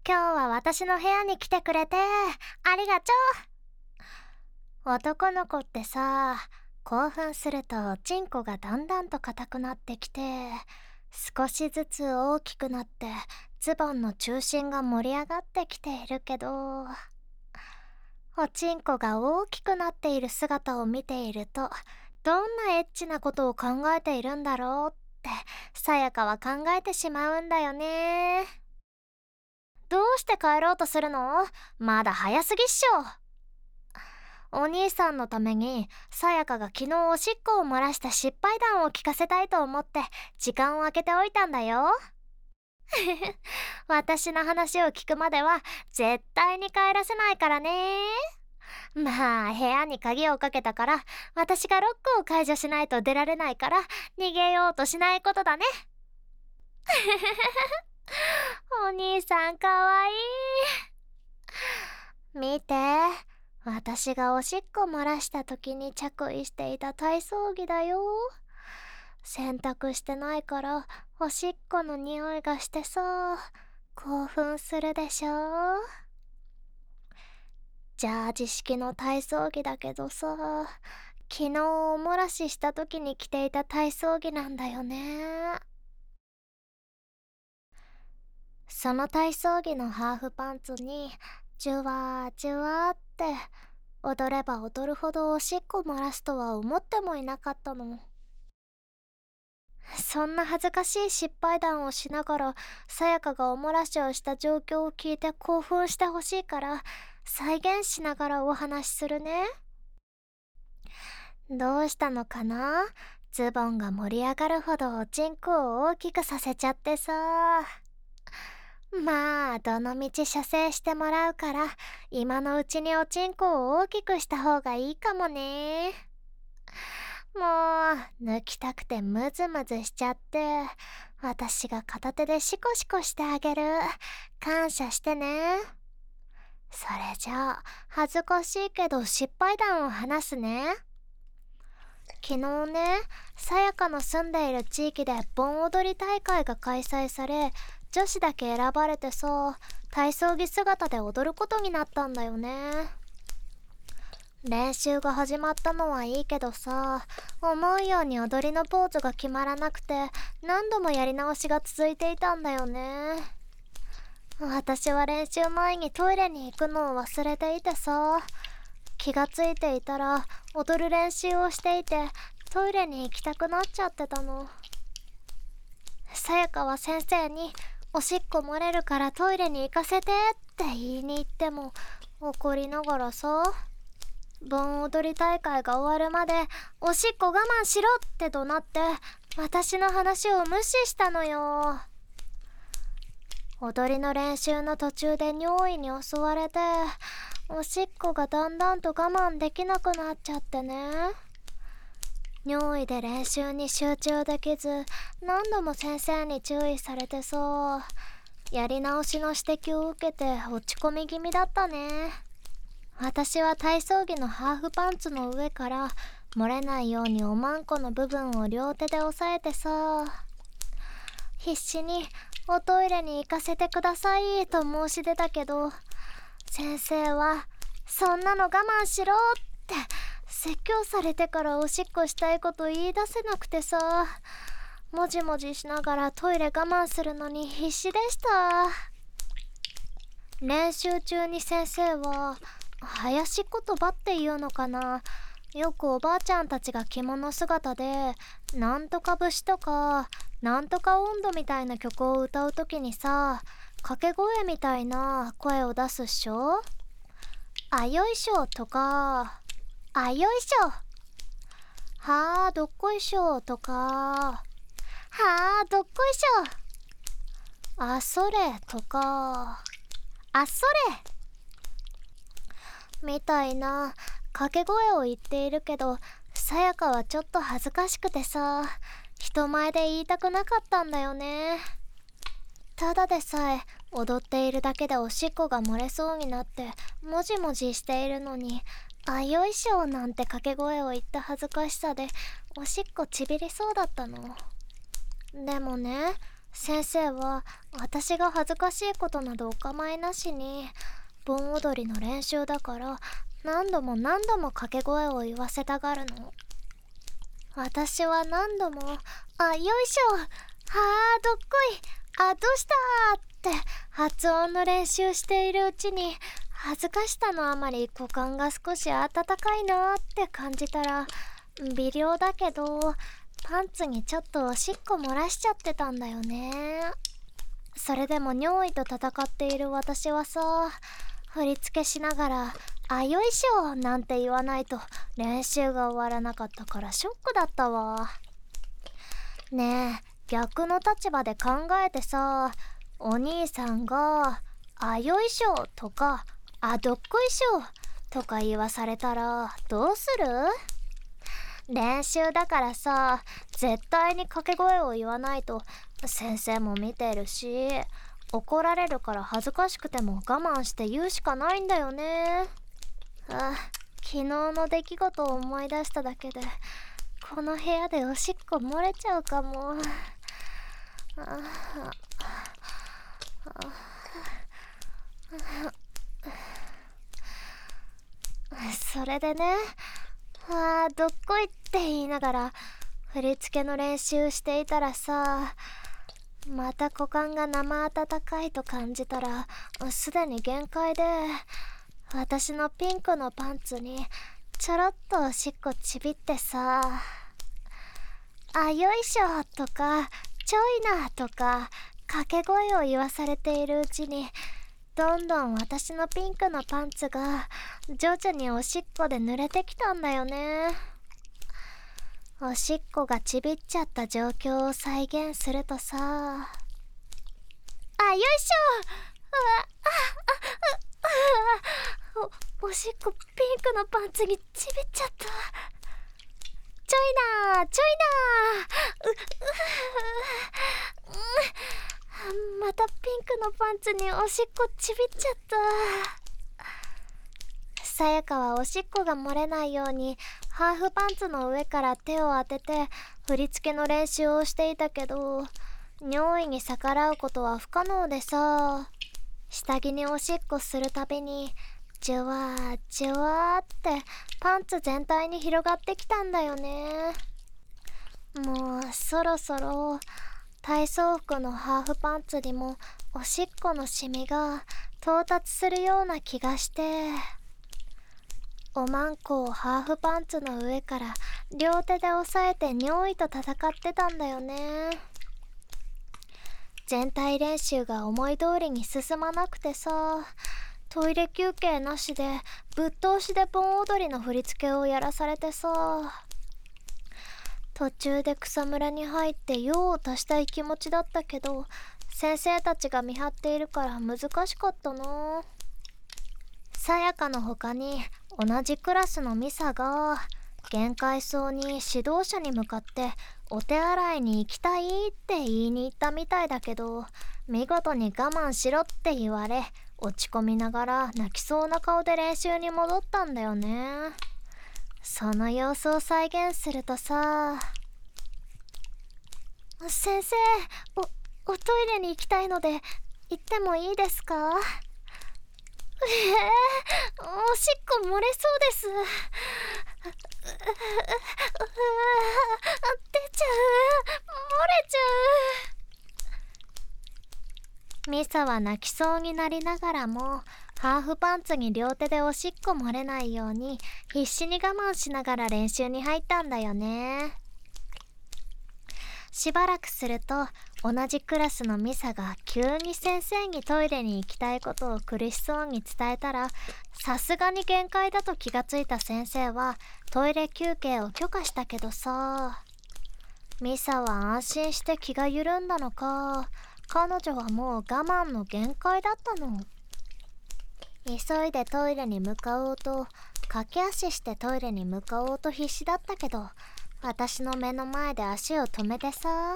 今日は私の部屋に来てくれてありがとう。男の子ってさ、興奮するとチンコがだんだんと硬くなってきて、少しずつ大きくなってズボンの中心が盛り上がってきているけど、おちんこが大きくなっている姿を見ていると、どんなエッチなことを考えているんだろうってさやかは考えてしまうんだよね。どうして帰ろうとするの？まだ早すぎっしょ。お兄さんのためにさやかが昨日おしっこを漏らした失敗談を聞かせたいと思って時間を空けておいたんだよ。私の話を聞くまでは絶対に帰らせないからね。まあ部屋に鍵をかけたから私がロックを解除しないと出られないから逃げようとしないことだね。お兄さんかわいい。見て、私がおしっこ漏らした時に着衣していた体操着だよ。洗濯してないからおしっこの匂いがしてさ、興奮するでしょ。ジャージ式の体操着だけどさ、昨日お漏らしした時に着ていた体操着なんだよね。その体操着のハーフパンツにジュワージュワーって踊れば踊るほどおしっこ漏らすとは思ってもいなかったの。そんな恥ずかしい失敗談をしながらさやかがお漏らしをした状況を聞いて興奮してほしいから再現しながらお話しするね。どうしたのかな？ズボンが盛り上がるほどおちんこを大きくさせちゃってさ。まあどのみち射精してもらうから今のうちにおちんこを大きくした方がいいかもね。もう抜きたくてムズムズしちゃって、私が片手でシコシコしてあげる。感謝してね。それじゃあ恥ずかしいけど失敗談を話すね。昨日ね、さやかの住んでいる地域で盆踊り大会が開催され、女子だけ選ばれてさ、体操着姿で踊ることになったんだよね。練習が始まったのはいいけどさ、思うように踊りのポーズが決まらなくて何度もやり直しが続いていたんだよね。私は練習前にトイレに行くのを忘れていてさ、気がついていたら踊る練習をしていてトイレに行きたくなっちゃってたの。さやかは先生におしっこ漏れるからトイレに行かせてって言いに行っても怒りながらさ、盆踊り大会が終わるまでおしっこ我慢しろって怒鳴って私の話を無視したのよ。踊りの練習の途中で尿意に襲われておしっこがだんだんと我慢できなくなっちゃってね。尿意で練習に集中できず何度も先生に注意されてさ、やり直しの指摘を受けて落ち込み気味だったね。私は体操着のハーフパンツの上から漏れないようにおまんこの部分を両手で押さえてさ、必死におトイレに行かせてくださいと申し出たけど、先生はそんなの我慢しろって説教されてからおしっこしたいこと言い出せなくてさ、もじもじしながらトイレ我慢するのに必死でした。練習中に先生は囃子言葉っていうのかな、よくおばあちゃんたちが着物姿でなんとか節とかなんとか音頭みたいな曲を歌うときにさ、掛け声みたいな声を出すっしょ。あよいしょとか、あよいしょ、はあどっこいしょとか、はあどっこいしょ、あそれとか、あそれみたいな掛け声を言っているけど、さやかはちょっと恥ずかしくてさ、人前で言いたくなかったんだよね。ただでさえ踊っているだけでおしっこが漏れそうになってもじもじしているのに、あよいしょなんて掛け声を言った恥ずかしさでおしっこちびりそうだったの。でもね、 先生は私が恥ずかしいことなどお構いなしに、盆踊りの練習だから何度も何度も掛け声を言わせたがるの。私は何度も「あ、よいしょ、はあ、どっこい、あ、どうした」って発音の練習しているうちに、恥ずかしさのあまり股間が少し温かいなって感じたら、微量だけどパンツにちょっとおしっこ漏らしちゃってたんだよね。それでも尿意と戦っている私はさ、振り付けしながら「あ、よいしょ」なんて言わないと練習が終わらなかったからショックだったわ。ねえ、逆の立場で考えてさ、お兄さんが「あ、よいしょ」とか「あ、どっこいしょ」とか言わされたらどうする？練習だからさ、絶対に掛け声を言わないと先生も見てるし、怒られるから恥ずかしくても我慢して言うしかないんだよね。昨日の出来事を思い出しただけでこの部屋でおしっこ漏れちゃうかも。それでね、どっこいって言いながら振り付けの練習していたらさ、また股間が生温かいと感じたらすでに限界で、私のピンクのパンツにちょろっとおしっこちびってさ、あ、よいしょとかちょいなとか掛け声を言わされているうちに、どんどん私のピンクのパンツが徐々におしっこで濡れてきたんだよね。おしっこがちびっちゃった状況を再現するとさ、あ、よいしょ、おしっこピンクのパンツにちびっちゃった。ちょいなちょいな、またピンクのパンツにおしっこちびっちゃった。さやかはおしっこが漏れないようにハーフパンツの上から手を当てて振り付けの練習をしていたけど、尿意に逆らうことは不可能でさ、下着におしっこするたびにジュワージュワーってパンツ全体に広がってきたんだよね。もうそろそろ体操服のハーフパンツにもおしっこのシミが到達するような気がして、おまんこをハーフパンツの上から両手で押さえて尿意と戦ってたんだよね。全体練習が思い通りに進まなくてさ、トイレ休憩なしでぶっ通しで盆踊りの振り付けをやらされてさ、途中で草むらに入って用を足したい気持ちだったけど、先生たちが見張っているから難しかったな。さやかの他に同じクラスのミサが限界そうに指導者に向かってお手洗いに行きたいって言いに行ったみたいだけど、見事に我慢しろって言われ、落ち込みながら泣きそうな顔で練習に戻ったんだよね。その様子を再現するとさ、先生、おトイレに行きたいので行ってもいいですか？おしっこ漏れそうです。出ちゃう、漏れちゃう。ミサは泣きそうになりながらもハーフパンツに両手でおしっこ漏れないように必死に我慢しながら練習に入ったんだよね。しばらくすると同じクラスのミサが急に先生にトイレに行きたいことを苦しそうに伝えたら、さすがに限界だと気がついた先生はトイレ休憩を許可したけどさ、ミサは安心して気が緩んだのか、彼女はもう我慢の限界だったの。急いでトイレに向かおうと、駆け足してトイレに向かおうと必死だったけど、私の目の前で足を止めてさ、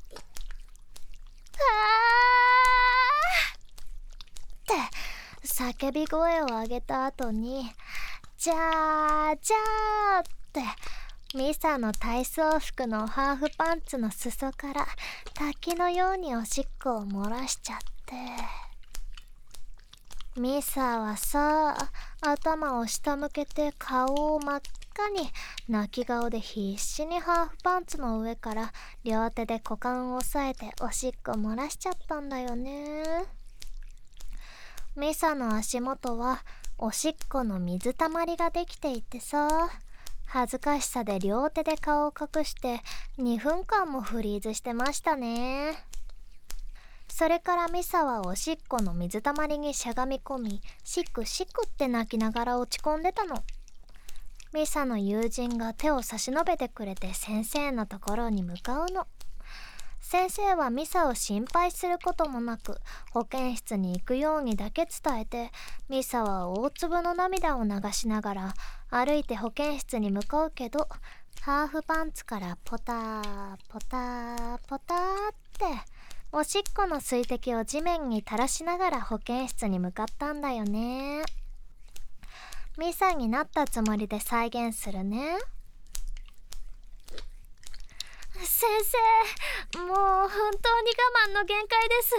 って叫び声を上げた後に、じゃーじゃーってミサの体操服のハーフパンツの裾から滝のようにおしっこを漏らしちゃって、ミサはさ、頭を下向けて顔を真っ赤に泣き顔で必死にハーフパンツの上から両手で股間を押さえておしっこ漏らしちゃったんだよね。ミサの足元はおしっこの水たまりができていてさ、恥ずかしさで両手で顔を隠して2分間もフリーズしてましたね。それからミサはおしっこの水たまりにしゃがみ込み、シクシクって泣きながら落ち込んでたの。ミサの友人が手を差し伸べてくれて先生のところに向かうの。先生はミサを心配することもなく保健室に行くようにだけ伝えて、ミサは大粒の涙を流しながら歩いて保健室に向かうけど、ハーフパンツからポターポターポターっておしっこの水滴を地面に垂らしながら保健室に向かったんだよね。ミサになったつもりで再現するね。先生、もう本当に我慢の限界です。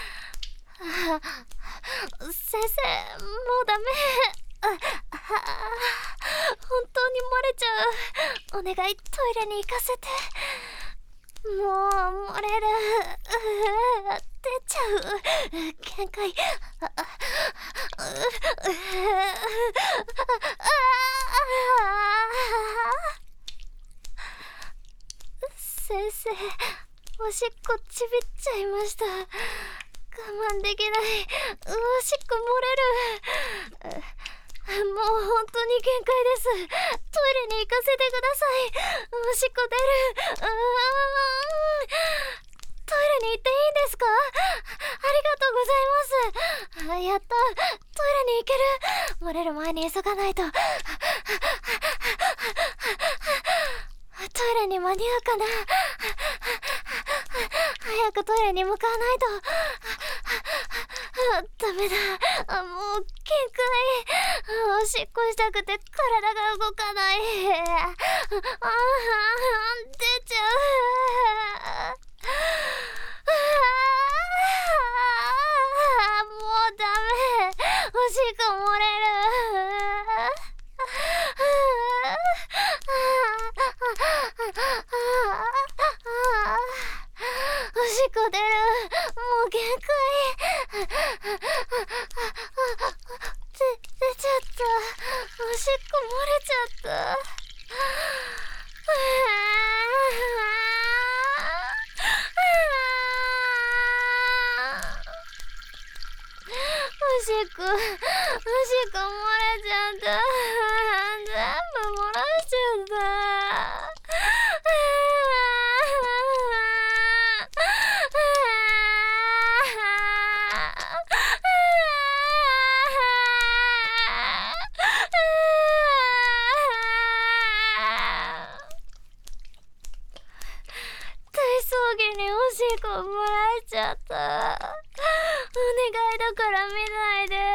先生、もうダメ。本当に漏れちゃう。お願い、トイレに行かせて。もう漏れる。出ちゃう。限界。先生、おしっこちびっちゃいました。我慢できない。おしっこ漏れる。もう本当に限界です。トイレに行かせてください。おしっこ出る。トイレに行っていいんですか？ありがとうございます。やった。トイレに行ける。漏れる前に急がないと。トイレに間に合うかな。早くトイレに向かわないと。ダメだ。もう限界。おしっこしたくて体が動かない。出ちゃう。もうダメ。おしっこ漏れる。おしっこ出る。もう限界。出ちゃった。おしっこ漏れちゃった。おしっこ漏れちゃった。全部漏らしちゃった。体操着におしっこ漏らしちゃった。お願いだから見ないで。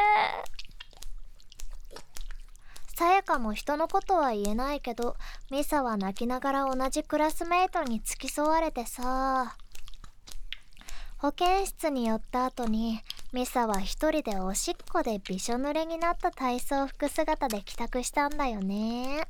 さやかも人のことは言えないけど、ミサは泣きながら同じクラスメートに付き添われてさ、保健室に寄った後にミサは一人でおしっこでびしょ濡れになった体操服姿で帰宅したんだよね。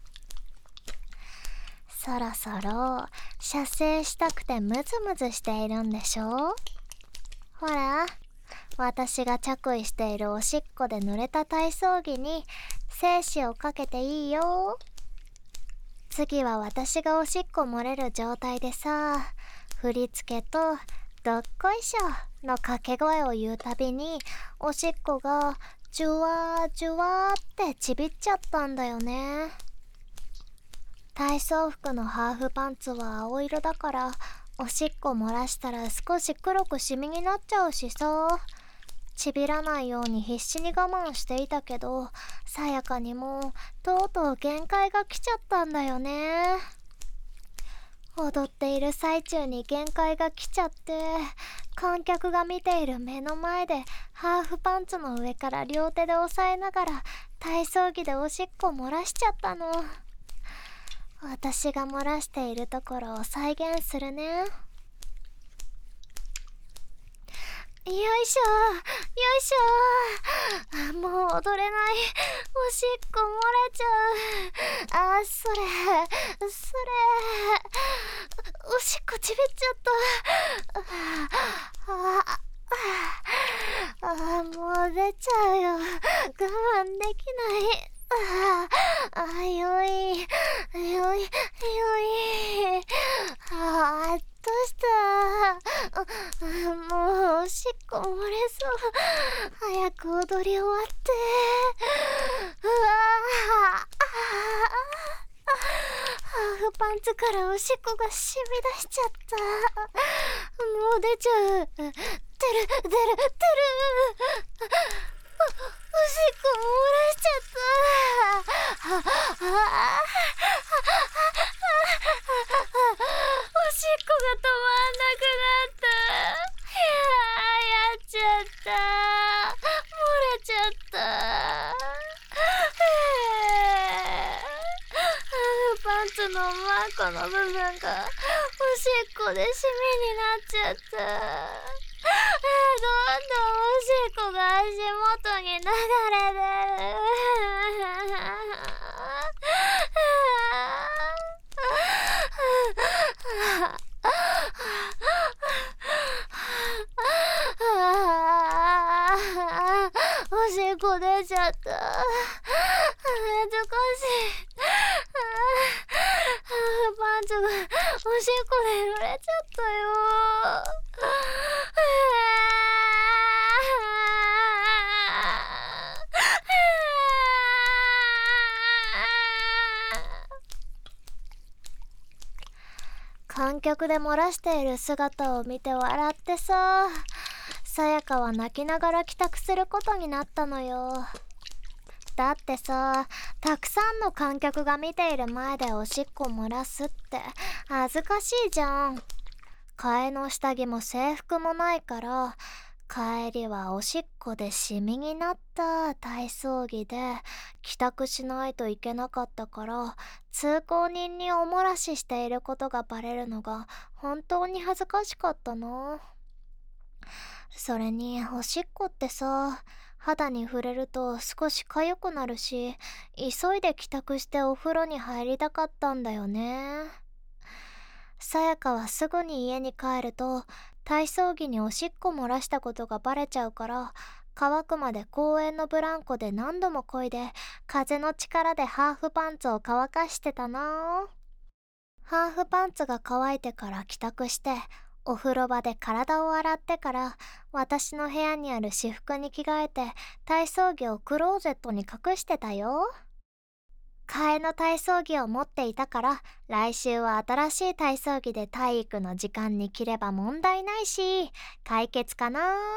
そろそろ射精したくてムズムズしているんでしょ。ほら、私が着衣しているおしっこで濡れた体操着に精子をかけていいよ。次は私がおしっこ漏れる状態でさ、振り付けとどっこいしょの掛け声を言うたびにおしっこがジュワージュワーってちびっちゃったんだよね。体操服のハーフパンツは青色だからおしっこ漏らしたら少し黒くシミになっちゃうしさ、ちびらないように必死に我慢していたけど、さやかにもとうとう限界が来ちゃったんだよね。踊っている最中に限界が来ちゃって、観客が見ている目の前でハーフパンツの上から両手で押さえながら体操着でおしっこ漏らしちゃったの。私が漏らしているところを再現するね。 よいしょよいしょ。もう踊れない。おしっこ漏れちゃう。それおしっこちびっちゃった。もう出ちゃうよ。我慢できない。よいよいよい。どうした。もうおしっこ漏れそう。早く踊り終わって。ハーフパンツからおしっこが染み出しちゃった。もう出ちゃう。出る。おしっこ漏らしちゃった。おしっこが止まんなくなった。やっちゃった。漏れちゃった。パンツのマークの部分がおしっこでシミになっちゃった。どんどんおしっこが足元に流れてる。おしっこ出ちゃった。恥ずかしい。パンツがおしっこで濡れちゃったよ。観客で漏らしている姿を見て笑ってさ、さやかは泣きながら帰宅することになったのよ。だってさ、たくさんの観客が見ている前でおしっこ漏らすって恥ずかしいじゃん。替えの下着も制服もないから、帰りはおしっこでシミになった体操着で帰宅しないといけなかったから、通行人にお漏らししていることがバレるのが本当に恥ずかしかったな。それにおしっこってさ、肌に触れると少し痒くなるし、急いで帰宅してお風呂に入りたかったんだよね。さやかはすぐに家に帰ると体操着におしっこ漏らしたことがバレちゃうから、乾くまで公園のブランコで何度も漕いで風の力でハーフパンツを乾かしてたな。ハーフパンツが乾いてから帰宅して、お風呂場で体を洗ってから私の部屋にある私服に着替えて体操着をクローゼットに隠してたよ。替えの体操着を持っていたから、来週は新しい体操着で体育の時間に着れば問題ないし、解決かな。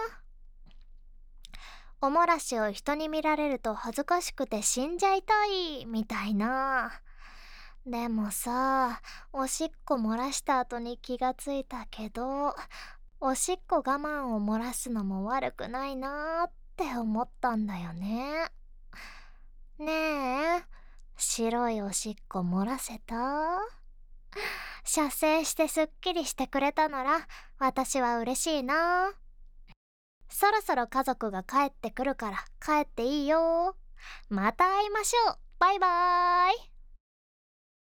おもらしを人に見られると恥ずかしくて死んじゃいたいみたいな。でもさ、おしっこ漏らした後に気がついたけど、おしっこ我慢を漏らすのも悪くないなーって思ったんだよね。ねえ、白いおしっこ漏らせた？射精してすっきりしてくれたなら私は嬉しいな。そろそろ家族が帰ってくるから帰っていいよ。また会いましょう。バイバーイ。